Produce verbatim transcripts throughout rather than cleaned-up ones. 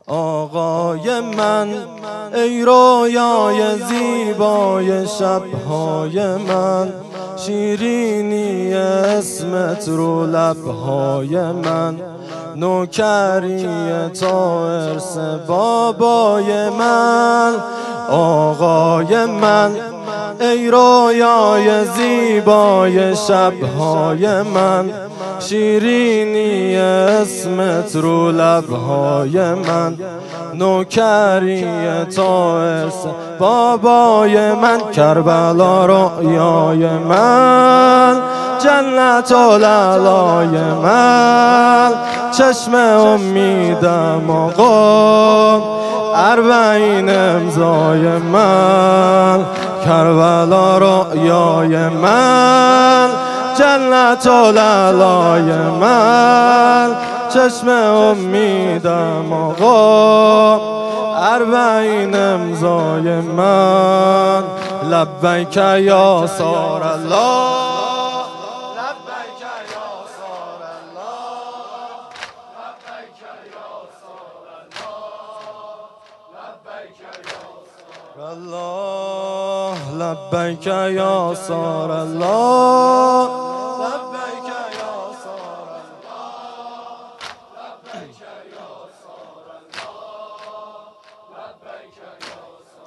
آقای من ای رویای زیبای شبهای من، شیرینی اسمت رو لبهای من، نوکری تا ارث بابای من. آقای من ای رویای زیبای شبهای من، شیرینی اسمت رو لبهای من، نوکری تا ارث بابای من. کربلا رویای من، جنت العلای من، چشم امیدم آقا، اربعین امضای من. کربلا رویای من، جنت العلای من، چشم امیدم آقا، اربعین امضای من. لبیک یا سار الله، لبیک یا سار الله، لبیک یا سار الله، لبیک یا سار الله، لبیک یا سار الله، لبیک یا سار الله، لبیک یا سار الله، لبیک یا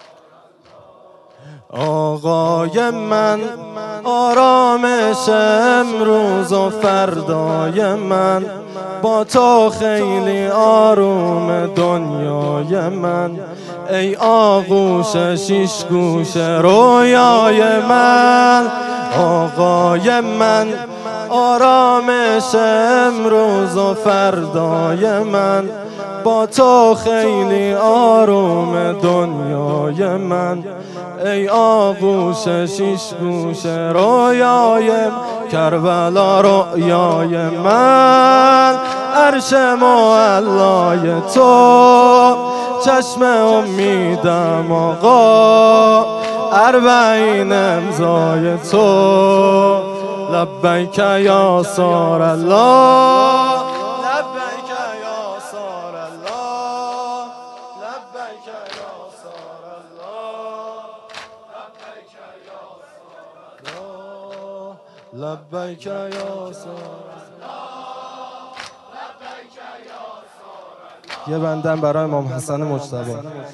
سار الله. آقای من آرامش امروز و فردای من، با تو خیلی آروم دنیای من. ای آغوش شیش گوش رویای من. آقای من آرامش امروز و فردای من، با تو خیلی آروم دنیای من. ای آغوش شیش گوش رویای من. کربلا رویای من، عرش معلای تو، چشم امیدم آقا، اربعین امضای تو. لبیک یا سار الله، لبیک یا سار الله، لبیک یا سار الله، لبیک یا سار الله، لبیک یا سار الله. یه بندم برای امام حسن مجتبی.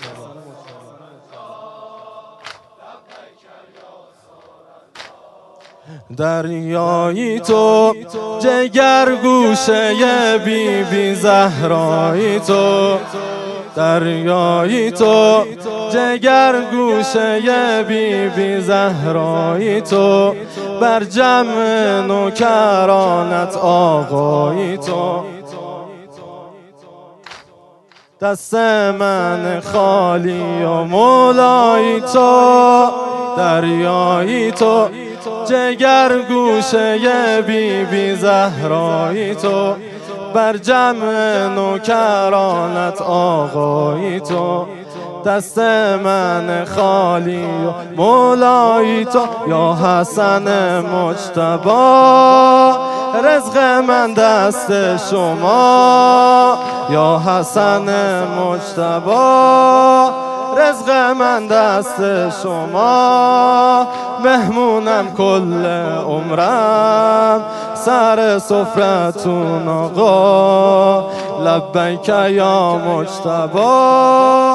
دریایی تو، جگر گوشه بی بی زهرایی تو. دریایی تو، جگر گوشه بی بی زهرایی تو، بر جمع نوکرانت آقایی تو. دست من خالی و مولایی تو. دریایی تو، جگر گوشه بی بی زهرایی تو، بر جمع نوکرانت آقایی تو. دست من خالی و مولایی تو. یا حسن مجتبی، رزق من دست شما. یا حسن مجتبی، رزق من دست شما. مهمونم کل عمرم، سر سفرتون آقا. لبیک یا مجتبی،